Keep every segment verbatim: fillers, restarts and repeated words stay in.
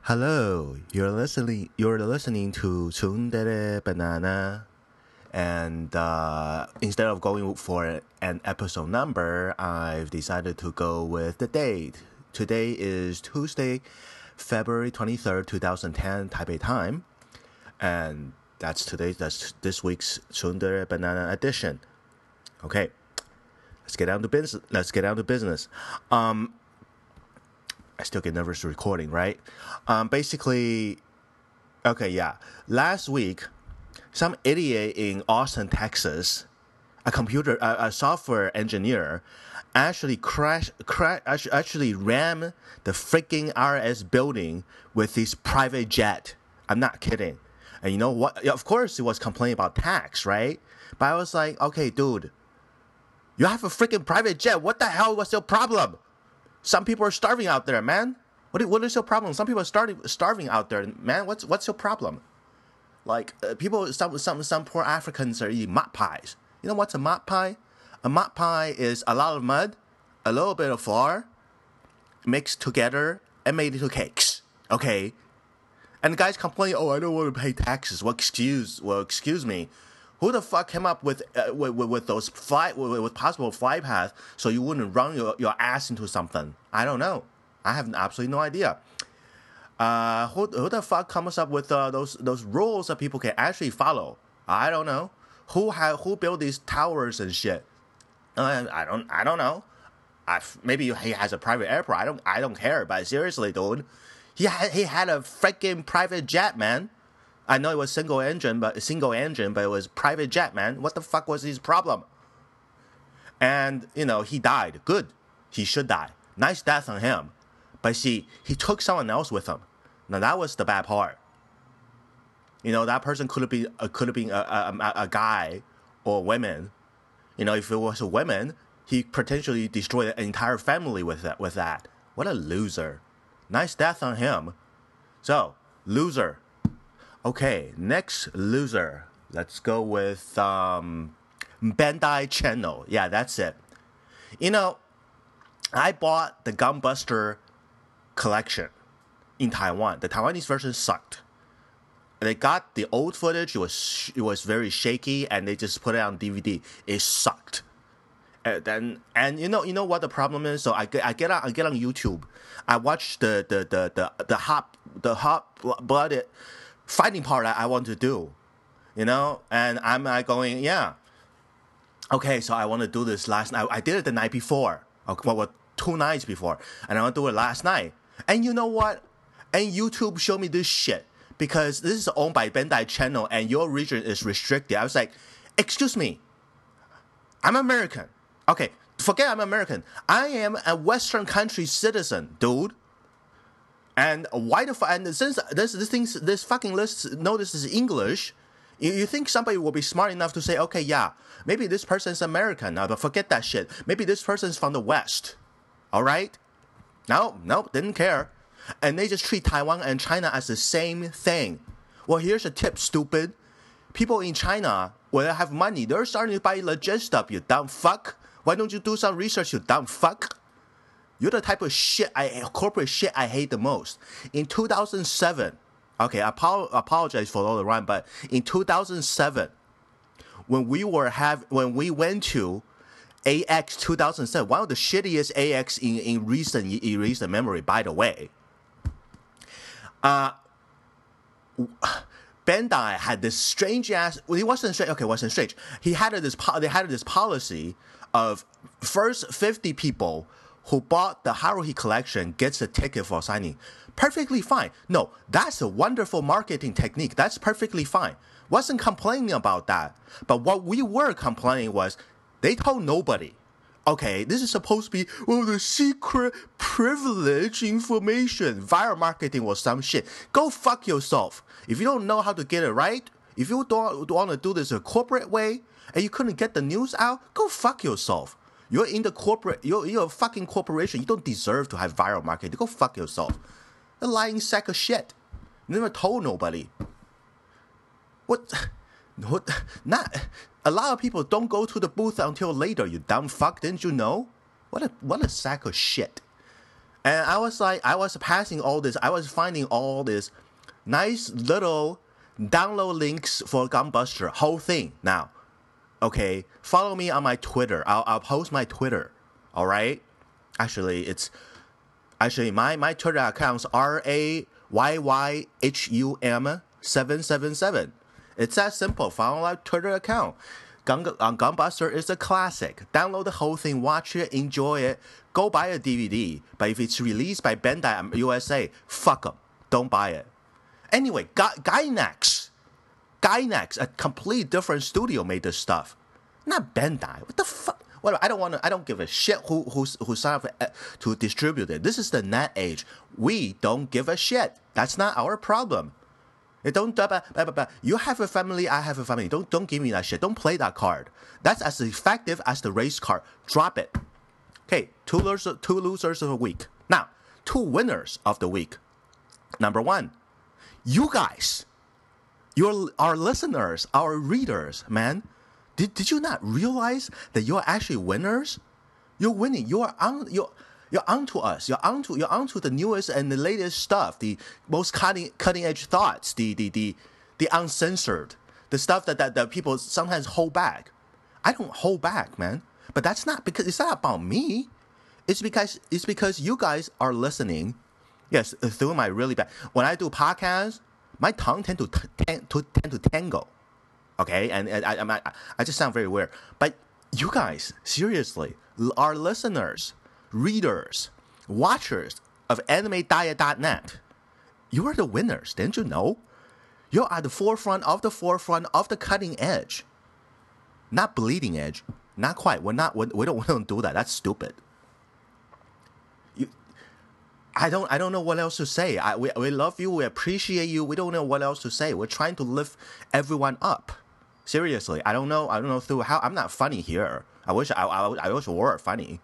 Hello, you're listening. You're listening to Tsundere Banana, and uh, instead of going for an episode number, I've decided to go with the date. Today is Tuesday, February twenty third, two thousand ten, Taipei time, and that's today. That's this week's Tsundere Banana edition. Okay, let's get down to business. Let's get down to business. Um. I still get nervous recording, right? Um, basically, okay, yeah. Last week, some idiot in Austin, Texas, a computer, a, a software engineer, actually crashed, crash, actually rammed the freaking R S building with his private jet. I'm not kidding. And you know what? Of course, he was complaining about tax, right? But I was like, okay, dude, you have a freaking private jet. What the hell was your problem? Some people are starving out there, man. What what is your problem? Some people are starving starving out there, man. What's what's your problem? Like uh, people, some some some poor Africans are eating mott pies. You know what's a mott pie? A mott pie is a lot of mud, a little bit of flour, mixed together and made into cakes. Okay. And the guys complain, oh, I don't want to pay taxes. Well, excuse, well, excuse me. Who the fuck came up with uh, with, with those fly with, with possible fly paths so you wouldn't run your, your ass into something? I don't know. I have absolutely no idea. Uh, who who the fuck comes up with uh, those those rules that people can actually follow? I don't know. Who ha- who built these towers and shit? Uh, I don't I don't know. I, maybe he has a private airport. I don't I don't care. But seriously, dude, he had he had a freaking private jet, man. I know it was single engine, but single engine, but it was private jet, man. What the fuck was his problem? And you know, he died. Good, he should die. Nice death on him. But see, he took someone else with him. Now that was the bad part. You know, that person could have been uh, could have been a, a, a guy or women. You know, if it was a woman, he potentially destroyed an entire family with that. With that, what a loser. Nice death on him. So, loser. Okay, next loser. Let's go with um, Bandai Channel. Yeah, that's it. You know, I bought the Gunbuster collection in Taiwan. The Taiwanese version sucked. They got the old footage. It was it was very shaky, and they just put it on D V D. It sucked. And then and you know you know what the problem is. So I get I get on I get on YouTube. I watch the the the the the hot the hot blooded fighting part I, I want to do, you know, and I'm uh, going, yeah, okay, so I want to do this last night. I did it the night before, okay, well, two nights before, and I want to do it last night. And you know what? And YouTube showed me this shit because this is owned by Bandai Channel, and your region is restricted. I was like, excuse me, I'm American. Okay, forget I'm American. I am a Western country citizen, dude. And why the fuck? And since this this thing this fucking list notices English, you, you think somebody will be smart enough to say, okay, yeah, maybe this person's American, uh, but forget that shit. Maybe this person's from the West. All right? No, no, didn't care. And they just treat Taiwan and China as the same thing. Well, here's a tip, stupid. People in China, when they have money, they're starting to buy legit stuff. You dumb fuck. Why don't you do some research? You dumb fuck. You're the type of shit, I corporate shit I hate the most. In two thousand seven, okay, I apo- apologize for all the rhyme, but in two thousand seven, when we were have when we went to A X two thousand seven, one of the shittiest A X in, in recent in recent memory, by the way. Uh, Bandai had this strange ass. Well, he wasn't strange. Okay, wasn't strange. He had this. They had this policy of first fifty people who bought the Haruhi collection gets a ticket for signing. Perfectly fine. No, that's a wonderful marketing technique. That's perfectly fine. Wasn't complaining about that. But what we were complaining was they told nobody. Okay, this is supposed to be, well, the secret privilege information. Viral marketing or some shit. Go fuck yourself. If you don't know how to get it right, if you don't want to do this a corporate way, and you couldn't get the news out, go fuck yourself. You're in the corporate, you're, you're a fucking corporation. You don't deserve to have viral marketing. Go fuck yourself. A lying sack of shit. You never told nobody. What? What? Not. A lot of people don't go to the booth until later. You dumb fuck. Didn't you know? What a what a sack of shit. And I was like, I was passing all this, I was finding all this nice little download links for Gunbuster, whole thing now. Okay, follow me on my Twitter. I'll, I'll post my Twitter. All right. Actually, it's actually my, my Twitter account's R A Y Y H U M seven seven seven. It's that simple. Follow my Twitter account. Gun, um, Gunbuster is a classic. Download the whole thing, watch it, enjoy it. Go buy a D V D. But if it's released by Bandai U S A, fuck them. Don't buy it. Anyway, Gainax. Gainax, a complete different studio made this stuff. Not Bandai. What the fuck? Well, I don't want to. I don't give a shit who who who signed up to distribute it. This is the net age. We don't give a shit. That's not our problem. It don't. You have a family. I have a family. Don't don't give me that shit. Don't play that card. That's as effective as the race card. Drop it. Okay, two losers. Two losers of the week. Now, two winners of the week. Number one, you guys. Your our listeners, our readers, man. Did did you not realize that you're actually winners? You're winning. You're on. You're you're onto us. You're onto. You're onto the newest and the latest stuff. The most cutting cutting edge thoughts. The the the the uncensored. The stuff that, that that people sometimes hold back. I don't hold back, man. But that's not because it's not about me. It's because it's because you guys are listening. Yes, through my really bad. When I do podcasts, my tongue tend to t- tend to tend to tangle. Okay, and, and I, I I just sound very weird. But you guys, seriously, our listeners, readers, watchers of anime diet dot net, you are the winners. Didn't you know? You're at the forefront of the forefront of the cutting edge. Not bleeding edge. Not quite. We're not. We don't. We don't do that. That's stupid. You. I don't. I don't know what else to say. I we we love you. We appreciate you. We don't know what else to say. We're trying to lift everyone up. Seriously, I don't know. I don't know through how. I'm not funny here. I wish. I. I, I wish we were funny.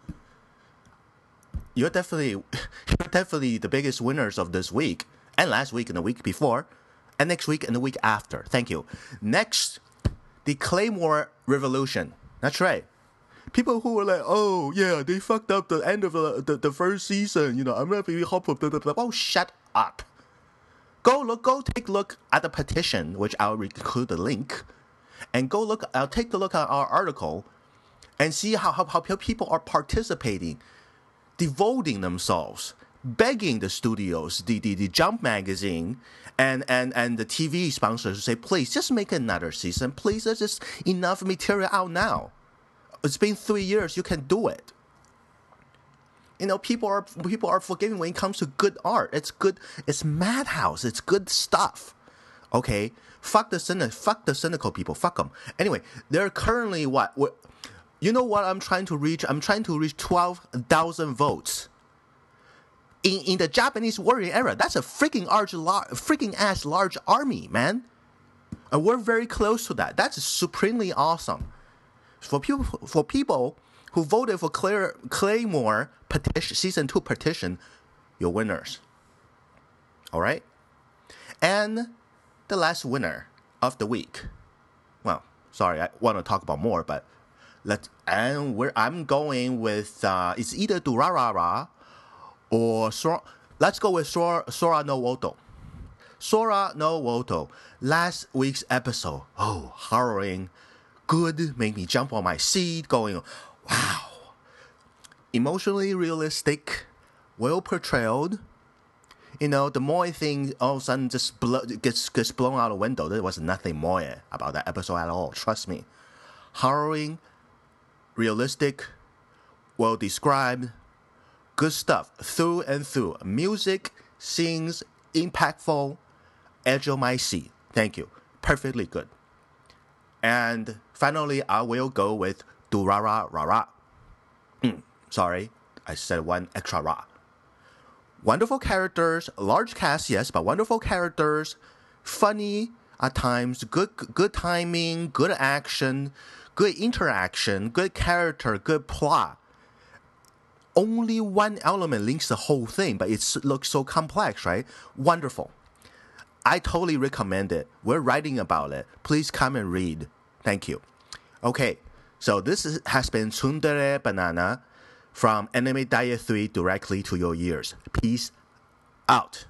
You're definitely. You're definitely the biggest winners of this week and last week and the week before, and next week and the week after. Thank you. Next, the Claymore Revolution. That's right. People who were like, oh yeah, they fucked up the end of the the, the first season. You know, I'm not very hopeful. Blah, blah, blah. Oh, shut up. Go look. Go take a look at the petition, which I'll include the link. And go look. I'll take a look at our article, and see how, how how people are participating, devoting themselves, begging the studios, the the, the Jump magazine, and, and and the T V sponsors to say, please just make another season. Please, there's just enough material out now. It's been three years. You can do it. You know, people are people are forgiving when it comes to good art. It's good. It's Madhouse. It's good stuff. Okay. Fuck the cynic, fuck the cynical people. Fuck them. Anyway, they're currently what? what you know what I'm trying to reach? I'm trying to reach twelve thousand votes. In in the Japanese warrior era, that's a freaking large, freaking ass large army, man. And we're very close to that. That's supremely awesome. For people, for people who voted for Claire, Claymore petition, season two petition, you're winners. All right, and the last winner of the week. Well, sorry, I want to talk about more, but let's. And we're. I'm going with. Uh, it's either Durarara or Sora. Let's go with Sora, Sora no Woto. Sora no Woto. Last week's episode. Oh, harrowing. Good. Made me jump on my seat. Going, wow. Emotionally realistic. Well portrayed. You know, the Moe thing all of a sudden just blow, gets gets blown out the window. There was nothing Moe about that episode at all. Trust me. Harrowing, realistic, well described, good stuff through and through. Music, scenes, impactful, edge of my seat. Thank you. Perfectly good. And finally, I will go with Durara Rara. Mm, sorry, I said one extra ra. Wonderful characters, large cast, yes, but wonderful characters, funny at times, good good timing, good action, good interaction, good character, good plot. Only one element links the whole thing, but it looks so complex, right? Wonderful. I totally recommend it. We're writing about it. Please come and read. Thank you. Okay, so this is, has been Tsundere Banana from Anime Diet three directly to your ears. Peace out.